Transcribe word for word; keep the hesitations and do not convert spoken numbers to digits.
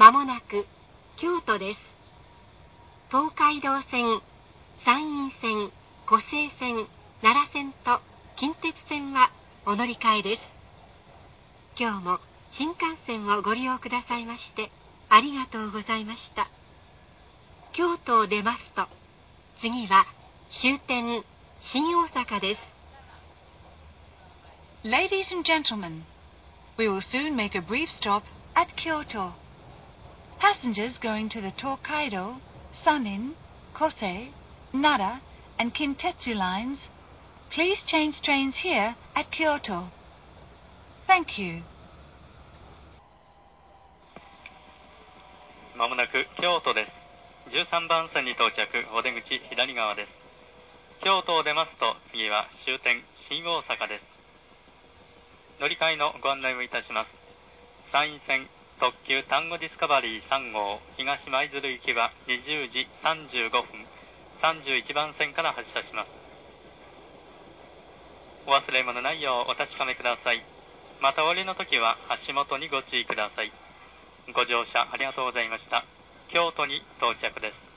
まもなく京都です。東海道線、山陰線、湖西線、奈良線と近鉄線はお乗り換えです。今日も新幹線をご利用くださいましてありがとうございました。京都を出ますと、次は終点新大阪です。 Ladies and gentlemen, we will soon make a brief stop at Kyoto. Passengers going to the Tokaido, Sanin, Kosei, Nara, and Kintetsu lines, please change trains here at Kyoto. Thank you. まもなく京都です。じゅうさんばん線に到着、お出口左側です。京都を出ますと、次は終点新大阪です。乗り換えのご案内をいたします。山陰線特急丹後ディスカバリーさん号東舞鶴行きはにじゅうじさんじゅうごふん、さんじゅういちばん線から発車します。お忘れ物ないようお確かめください。またお降りの時は足元にご注意ください。ご乗車ありがとうございました。京都に到着です。